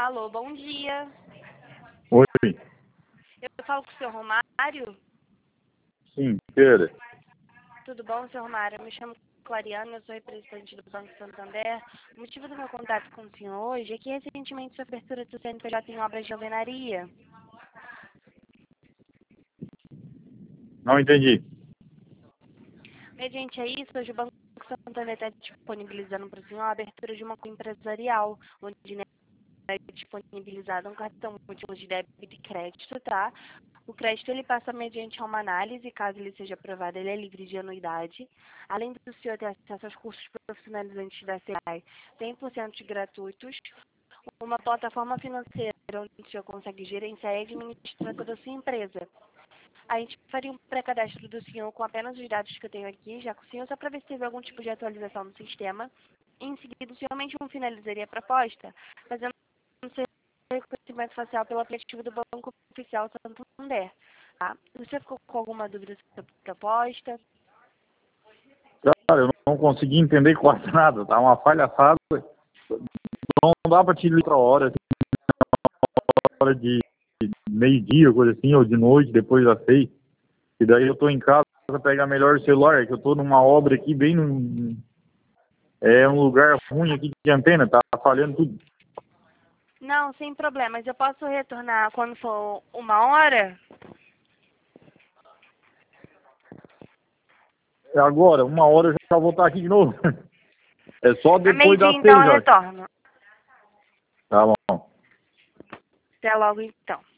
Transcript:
Alô, bom dia. Oi, Eu falo com o senhor Romário. sim, queira. Tudo bom, senhor Romário? Eu me chamo Clariana, eu sou representante do Banco Santander. O motivo do meu contato com o senhor hoje é que recentemente sua abertura do CNPJ em obras de alvenaria. Não entendi. Mediante a isso, hoje o Banco Santander está disponibilizando para o senhor a abertura de uma conta empresarial, onde é disponibilizado um cartão múltiplo de débito e crédito, tá? O crédito ele passa mediante a uma análise, caso ele seja aprovado, ele é livre de anuidade. Além do senhor ter acesso aos cursos profissionalizantes da SEAI 100% gratuitos, uma plataforma financeira onde o senhor consegue gerenciar e administrar toda a sua empresa. A gente faria um pré-cadastro do senhor com apenas os dados que eu tenho aqui, já com o senhor, só para ver se teve algum tipo de atualização no sistema. Em seguida, o senhor somente finalizaria a proposta, fazendo um reconhecimento facial pelo aplicativo do Banco Oficial Santander. Tá? Você ficou com alguma dúvida sobre a proposta? Cara, eu não consegui entender quase nada, tá uma palhaçada. Não dá pra te ligar outra hora, assim, hora de meio-dia, coisa assim, ou de noite, depois das 6. E daí eu tô em casa pra pegar melhor o celular, que eu tô numa obra aqui, bem num... É um lugar ruim aqui de antena, tá falhando tudo. Não, sem problemas. Eu posso retornar quando for 1 hora? Agora, 1 hora eu já vou estar aqui de novo. É só A depois meio-dia, das então, 6, eu eu acho. retorno. Tá bom. Até logo, então.